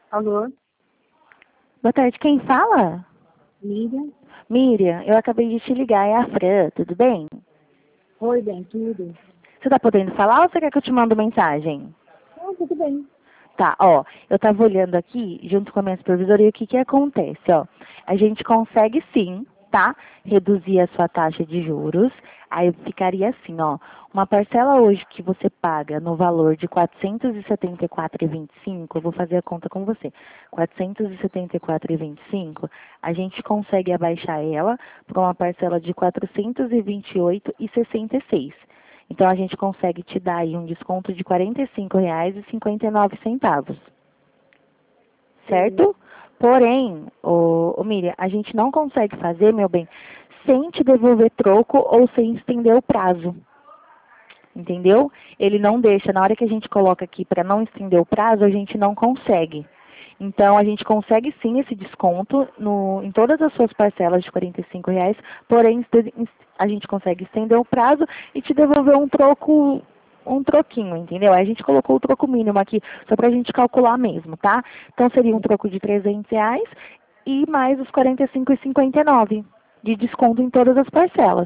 Alô, Boa tarde, quem fala? Miriam? Miriam, eu acabei de te ligar, é a Fran, tudo bem? Oi, bem, tudo? Você tá podendo falar ou você quer que eu te mando mensagem? Ah, tudo bem. Tá, ó, eu tava olhando aqui, junto com a minha supervisora, e o que que acontece, ó. A gente consegue sim, tá? Reduzir a sua taxa de juros. Aí ficaria assim, ó. Uma parcela hoje que você paga no valor de 474,25, eu vou fazer a conta com você. 474,25, a gente consegue abaixar ela para uma parcela de 428,66. Então, a gente consegue te dar aí um desconto de R$ 45,59, Sim. certo? Porém, Miriam, a gente não consegue fazer, meu bem, sem te devolver troco ou sem estender o prazo, entendeu? Ele não deixa, na hora que a gente coloca aqui para não estender o prazo, a gente não consegue. Então, a gente consegue sim esse desconto em todas as suas parcelas de R$ 45, porém, a gente consegue estender o prazo e te devolver um troquinho, entendeu? Aí a gente colocou o troco mínimo aqui, só para a gente calcular mesmo, tá? Então, seria um troco de R$ 300 e mais os R$ 45,59 de desconto em todas as parcelas.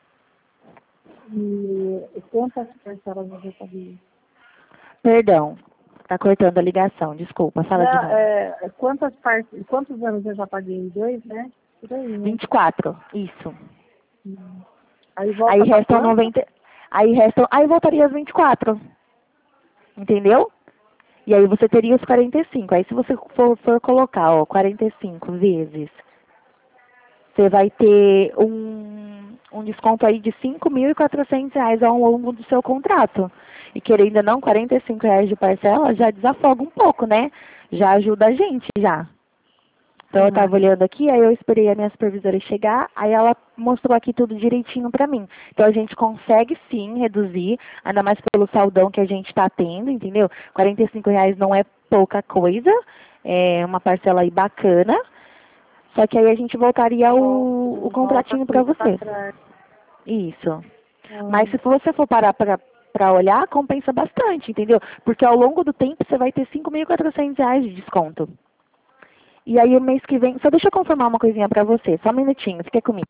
E quantas parcelas você sabia? Perdão, tá cortando a ligação, desculpa, fala de Não, novo. quantos anos eu já paguei? 2, né? Por aí, né? 24, isso. Hum. Aí Aí volta para restam quanto? 90. Aí voltaria as 24. Entendeu? E aí você teria os 45. Aí se você for colocar, ó, 45 vezes, você vai ter um desconto aí de R$ 5.400 ao longo do seu contrato. E querendo ou não, R$ 45 de parcela já desafoga um pouco, né? Já ajuda a gente já. Então eu estava Ah, olhando aqui, aí eu esperei a minha supervisora chegar, aí ela mostrou aqui tudo direitinho para mim. Então a gente consegue sim reduzir, ainda mais pelo saldão que a gente está tendo, entendeu? R$ 45 não é pouca coisa, é uma parcela aí bacana, só que aí a gente voltaria o volta contratinho para tudo para você. trás. Isso. Mas Ah, se você for parar para olhar, compensa bastante, entendeu? Porque ao longo do tempo você vai ter R$ 5.400 de desconto. E aí o mês que vem, só deixa eu confirmar uma coisinha pra você, só um minutinho, fica comigo.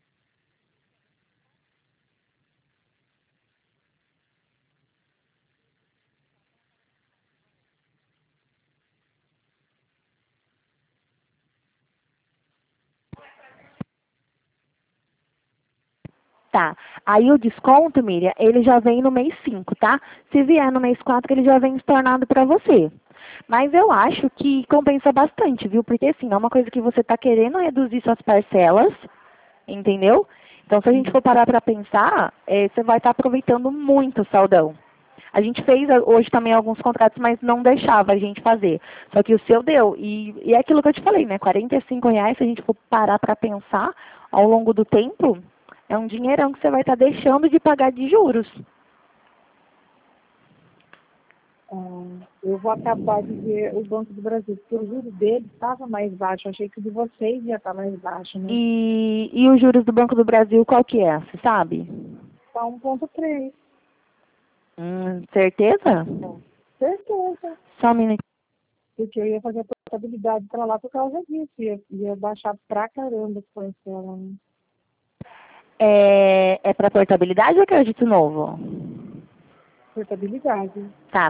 Tá. Aí o desconto, Miriam, ele já vem no mês 5, tá? Se vier no mês 4, ele já vem estornado pra você. Mas eu acho que compensa bastante, viu? Porque assim, é uma coisa que você tá querendo reduzir suas parcelas, entendeu? Então, se a gente for parar pra pensar, você vai estar aproveitando muito o saldão. A gente fez hoje também alguns contratos, mas não deixava a gente fazer. Só que o seu deu. E é aquilo que eu te falei, né? R$ 45, se a gente for parar para pensar, ao longo do tempo, é um dinheirão que você vai estar deixando de pagar de juros. eu vou acabar de ver o Banco do Brasil, porque o juro dele estava mais baixo. Achei que o de vocês ia estar mais baixo, né? E os juros do Banco do Brasil, qual que é? Você sabe? Está 1,3. Certeza? Certeza. Só um minutinho. Porque eu ia fazer a portabilidade para lá por causa disso. Ia baixar pra caramba a parcela, né? É para portabilidade ou crédito novo? Portabilidade. Tá,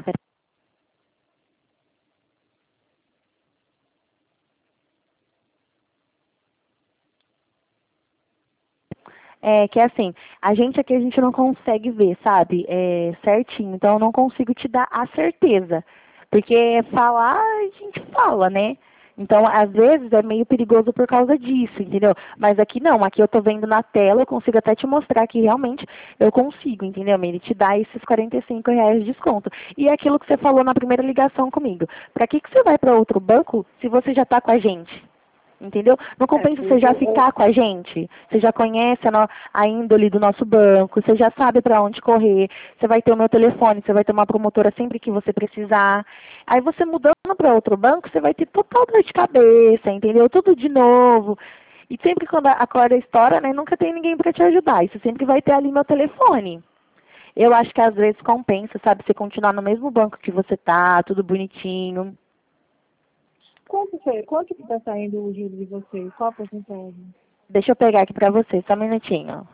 é que assim, a gente aqui a gente não consegue ver, sabe? Certinho. Então eu não consigo te dar a certeza. Porque falar, a gente fala, né? Então, às vezes, é meio perigoso por causa disso, entendeu? Mas aqui não, aqui eu tô vendo na tela, eu consigo até te mostrar que realmente eu consigo, entendeu? Ele te dá esses R$ 45 de desconto. E é aquilo que você falou na primeira ligação comigo. Pra que você vai para outro banco se você já tá com a gente? Entendeu? Não compensa você já ficar com a gente. Você já conhece a índole do nosso banco, você já sabe para onde correr, você vai ter o meu telefone, você vai ter uma promotora sempre que você precisar. Aí você mudando para outro banco, você vai ter total dor de cabeça, entendeu? Tudo de novo. E sempre quando a corda estoura, né, nunca tem ninguém para te ajudar. E você sempre vai ter ali meu telefone. Eu acho que às vezes compensa, sabe, você continuar no mesmo banco que você tá, tudo bonitinho. Quanto que está saindo o juro de vocês? Qual a porcentagem? Deixa eu pegar aqui pra você, só um minutinho.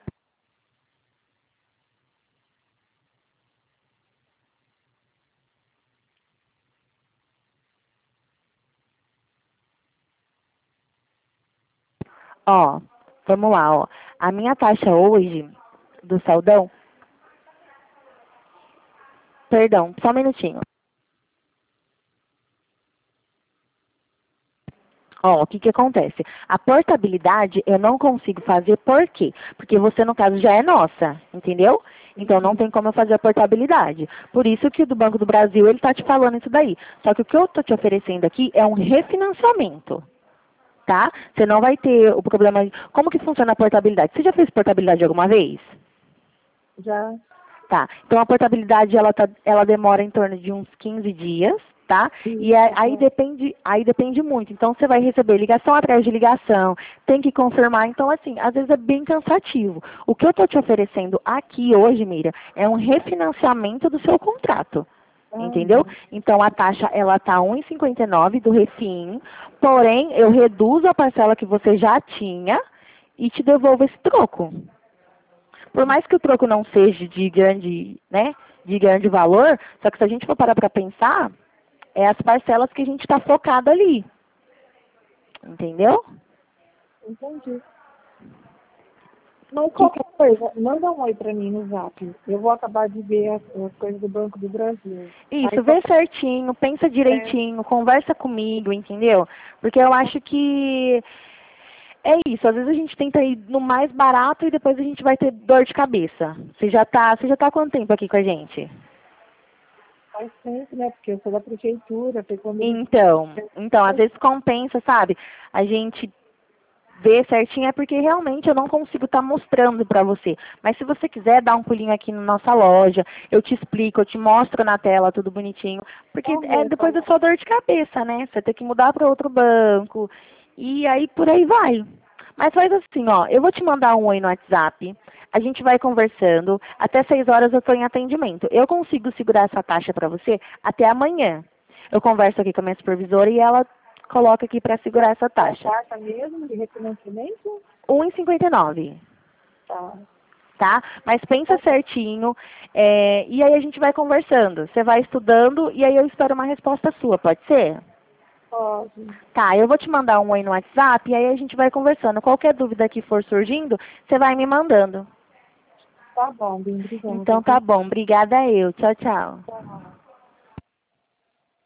Ó, vamos lá, ó. A minha taxa hoje do saldão... Perdão, só um minutinho. Ó, o que que acontece? A portabilidade eu não consigo fazer, por quê? Porque você, no caso, já é nossa, entendeu? Então não tem como eu fazer a portabilidade. Por isso que o do Banco do Brasil, ele tá te falando isso daí. Só que o que eu tô te oferecendo aqui é um refinanciamento, tá? Você não vai ter o problema... Como que funciona a portabilidade? Você já fez portabilidade alguma vez? Já. Tá. Então a portabilidade ela demora em torno de uns 15 dias, tá? E aí depende muito. Então você vai receber ligação atrás de ligação, tem que confirmar. Então, assim, às vezes é bem cansativo. O que eu estou te oferecendo aqui hoje, Miriam, é um refinanciamento do seu contrato. Entendeu? Então a taxa ela tá 1,59 do refim, porém eu reduzo a parcela que você já tinha e te devolvo esse troco. Por mais que o troco não seja de grande, né, de grande valor, só que se a gente for parar para pensar, é as parcelas que a gente está focado ali. Entendeu? Entendi. Mas qualquer coisa, manda um oi para mim no Zap. Eu vou acabar de ver as coisas do Banco do Brasil. Isso, vê certinho, pensa direitinho, conversa comigo, entendeu? Porque eu acho que é isso, às vezes a gente tenta ir no mais barato e depois a gente vai ter dor de cabeça. Você já tá há quanto tempo aqui com a gente? Faz tempo, né? Porque eu sou da prefeitura, foi quando... Então, às vezes compensa, sabe? A gente ver certinho é porque realmente eu não consigo estar mostrando para você. Mas se você quiser dar um pulinho aqui na nossa loja, eu te explico, eu te mostro na tela tudo bonitinho. Porque depois é só dor de cabeça, né? Você tem que mudar para outro banco. E aí por aí vai. Mas faz assim, ó, eu vou te mandar um oi no WhatsApp. A gente vai conversando. Até 6 horas eu estou em atendimento. Eu consigo segurar essa taxa para você até amanhã. Eu converso aqui com a minha supervisora e ela coloca aqui para segurar essa taxa. A taxa mesmo de refinanciamento? 1,59. Tá. Tá? Mas pensa certinho, e aí a gente vai conversando. Você vai estudando e aí eu espero uma resposta sua, pode ser? Pode. Tá, eu vou te mandar um oi no WhatsApp e aí a gente vai conversando. Qualquer dúvida que for surgindo, você vai me mandando. Tá bom, bem, obrigada. Então tá bom, obrigada eu. Tchau, tchau. Tchau.